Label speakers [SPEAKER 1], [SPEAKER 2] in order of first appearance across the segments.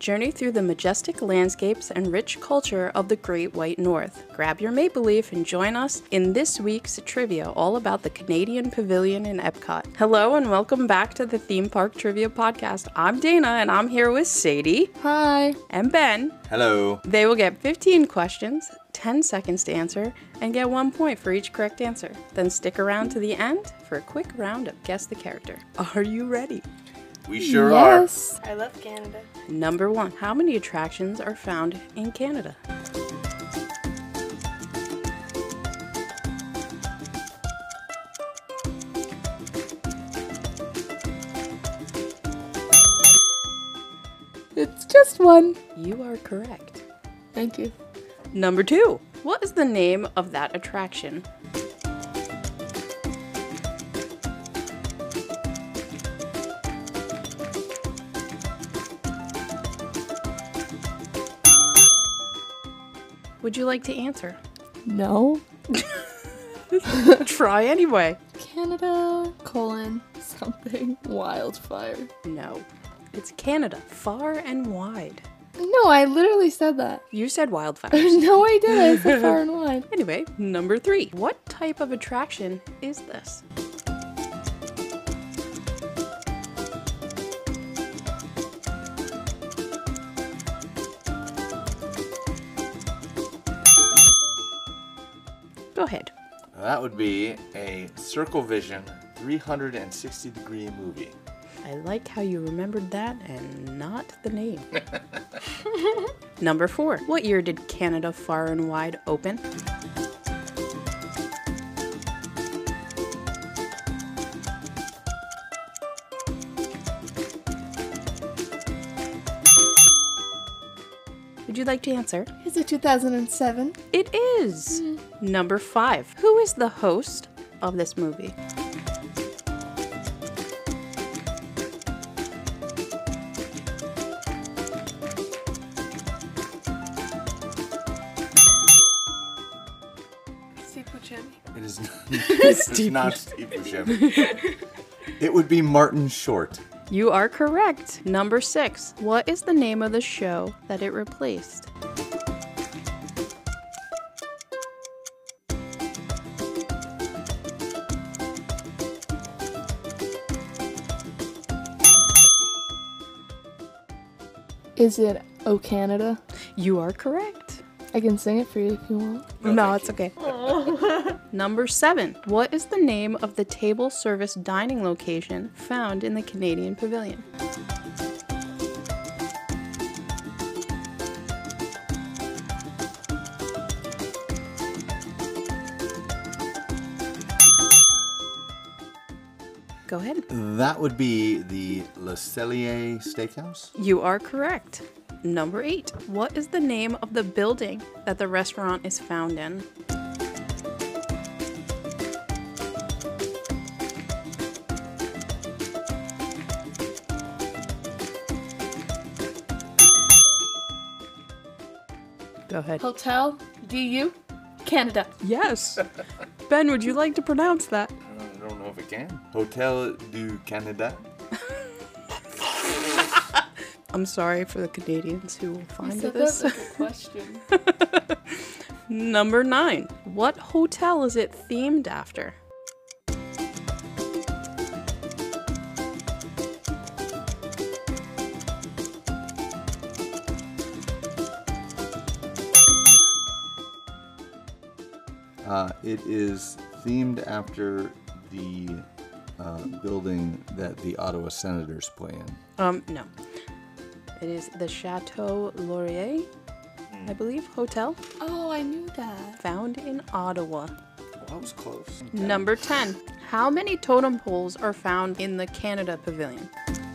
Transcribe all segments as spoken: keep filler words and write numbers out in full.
[SPEAKER 1] Journey through the majestic landscapes and rich culture of the Great White North. Grab your maple leaf and join us in this week's trivia all about the Canadian Pavilion in Epcot. Hello and welcome back to the Theme Park Trivia Podcast. I'm Dana and I'm here with Sadie.
[SPEAKER 2] Hi.
[SPEAKER 1] And Ben.
[SPEAKER 3] Hello.
[SPEAKER 1] They will get fifteen questions, ten seconds to answer, and get one point for each correct answer. Then stick around to the end for a quick round of Guess the Character. Are you ready?
[SPEAKER 3] We sure
[SPEAKER 2] yes.
[SPEAKER 4] I love Canada.
[SPEAKER 1] Number one, how many attractions are found in Canada?
[SPEAKER 2] It's just one.
[SPEAKER 1] You are correct.
[SPEAKER 2] Thank you.
[SPEAKER 1] Number two, what is the name of that attraction? Would you like to answer?
[SPEAKER 2] No.
[SPEAKER 1] Try anyway.
[SPEAKER 2] Canada, colon, something, wildfire.
[SPEAKER 1] No. It's Canada, far and wide.
[SPEAKER 2] No, I literally said that.
[SPEAKER 1] You said wildfires.
[SPEAKER 2] No, I did. I said far and wide.
[SPEAKER 1] Anyway, number three. What type of attraction is this? Go ahead.
[SPEAKER 3] That would be a Circle Vision three hundred sixty degree movie.
[SPEAKER 1] I like how you remembered that and not the name. Number four. What year did Canada Far and Wide open? Would you like to answer?
[SPEAKER 2] Is it two thousand seven?
[SPEAKER 1] It is. Mm. Number five. Who is the host of this movie?
[SPEAKER 4] Steve Buscemi.
[SPEAKER 3] It is not, it's not Steve Buscemi. It would be Martin Short.
[SPEAKER 1] You are correct. Number six. What is the name of the show that it replaced?
[SPEAKER 2] Is it O Canada?
[SPEAKER 1] You are correct.
[SPEAKER 2] I can sing it for you if you want.
[SPEAKER 1] No,
[SPEAKER 3] No,
[SPEAKER 1] it's
[SPEAKER 3] thank
[SPEAKER 1] okay. Number seven. What is the name of the table service dining location found in the Canadian Pavilion? Go ahead.
[SPEAKER 3] That would be the Le Cellier Steakhouse.
[SPEAKER 1] You are correct. Number eight. What is the name of the building that the restaurant is found in? Go ahead.
[SPEAKER 2] Hotel D U Canada.
[SPEAKER 1] Yes. Ben, would you like to pronounce that?
[SPEAKER 3] I don't know if I can. Hotel du Canada.
[SPEAKER 1] I'm sorry for the Canadians who will
[SPEAKER 2] You
[SPEAKER 1] find
[SPEAKER 2] said
[SPEAKER 1] this.
[SPEAKER 2] that like a question.
[SPEAKER 1] Number nine. What hotel is it themed after?
[SPEAKER 3] Uh, it is themed after the uh, building that the Ottawa Senators play in.
[SPEAKER 1] Um, no. It is the Chateau Laurier, I believe, hotel,
[SPEAKER 2] Oh, I knew that.
[SPEAKER 1] found in Ottawa.
[SPEAKER 3] Well, that was close.
[SPEAKER 1] Number ten. How many totem poles are found in the Canada Pavilion?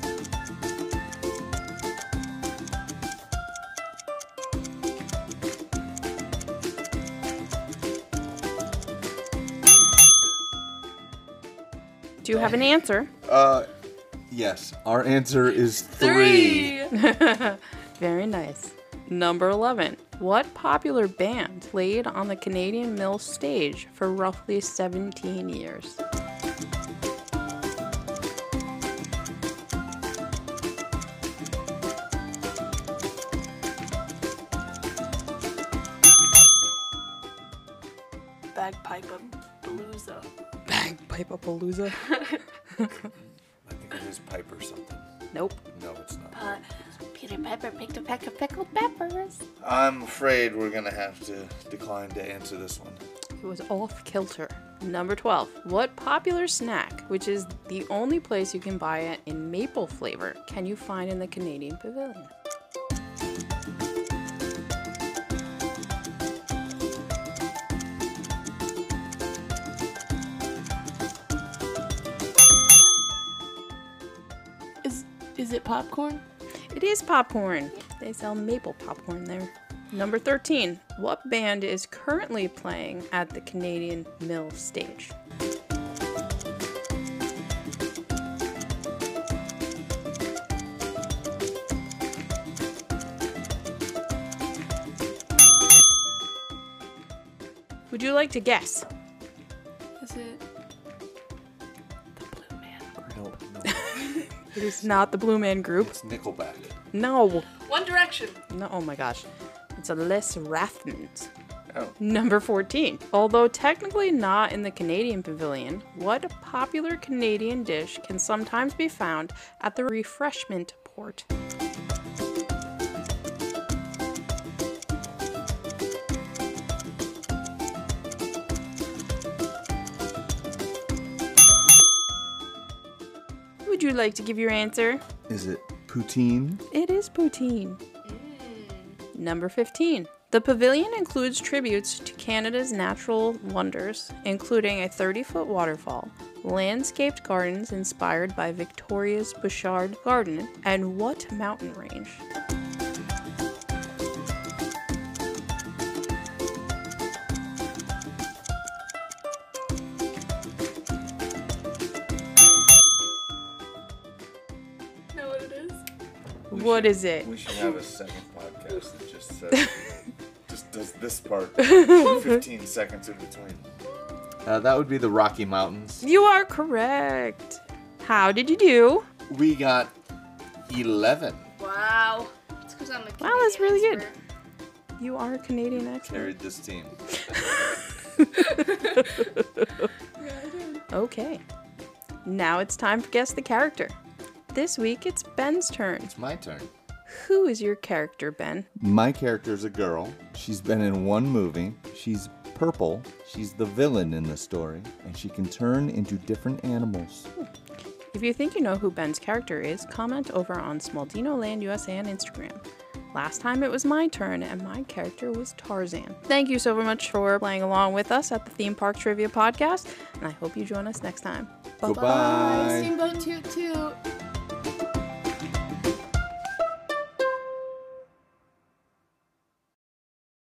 [SPEAKER 1] Do you have an answer?
[SPEAKER 3] Uh, yes. Our answer is three.
[SPEAKER 1] Very nice. Number eleven. What popular band played on the Canadian Mills stage for roughly seventeen years?
[SPEAKER 2] Bagpipe-a-palooza.
[SPEAKER 1] Bagpipe-a-palooza?
[SPEAKER 3] I think it is pipe or something.
[SPEAKER 1] Nope.
[SPEAKER 3] No, it's not.
[SPEAKER 2] Uh, Peter Pepper picked a peck of pickled peppers.
[SPEAKER 3] I'm afraid we're gonna have to decline to answer this one.
[SPEAKER 1] It was off kilter. Number twelve. What popular snack, which is the only place you can buy it in maple flavor, can you find in the Canadian Pavilion?
[SPEAKER 2] Is is it popcorn?
[SPEAKER 1] It is popcorn. They sell maple popcorn there. Number thirteen. What band is currently playing at the Canadian Mill stage? Would you like to guess?
[SPEAKER 2] Is it the Blue Man?
[SPEAKER 3] No, no.
[SPEAKER 1] It is not the Blue Man Group.
[SPEAKER 3] It's Nickelback.
[SPEAKER 1] No.
[SPEAKER 2] One Direction.
[SPEAKER 1] No, oh my gosh. It's a Les Rathmans.
[SPEAKER 3] Oh.
[SPEAKER 1] Number fourteen. Although technically not in the Canadian Pavilion, what popular Canadian dish can sometimes be found at the refreshment port? Would you like to give your answer?
[SPEAKER 3] Is it poutine?
[SPEAKER 1] It is poutine. Number fifteen. The pavilion includes tributes to Canada's natural wonders, including a thirty-foot waterfall, landscaped gardens inspired by Victoria's Bouchard Garden, and what mountain range?
[SPEAKER 2] Know what it is?
[SPEAKER 1] What is it?
[SPEAKER 3] We should have a second podcast that just says, just does this part fifteen seconds in between. Uh, that would be the Rocky Mountains.
[SPEAKER 1] You are correct. How did you do?
[SPEAKER 3] We got eleven.
[SPEAKER 2] Wow. It's because I'm a
[SPEAKER 1] Wow, that's really good.
[SPEAKER 2] expert.
[SPEAKER 1] You are a Canadian expert.
[SPEAKER 3] Carried this team.
[SPEAKER 1] Okay. Now it's time to guess the character. This week it's Ben's turn.
[SPEAKER 3] It's my turn.
[SPEAKER 1] Who is your character, Ben?
[SPEAKER 3] My character is a girl. She's been in one movie. She's purple. She's the villain in the story. And she can turn into different animals.
[SPEAKER 1] If you think you know who Ben's character is, comment over on Smaldino Land U S A on Instagram. Last time it was my turn, and my character was Tarzan. Thank you so much for playing along with us at the Theme Park Trivia Podcast, and I hope you join us next time. Bye-bye.
[SPEAKER 3] Goodbye.
[SPEAKER 2] Steamboat Toot Toot.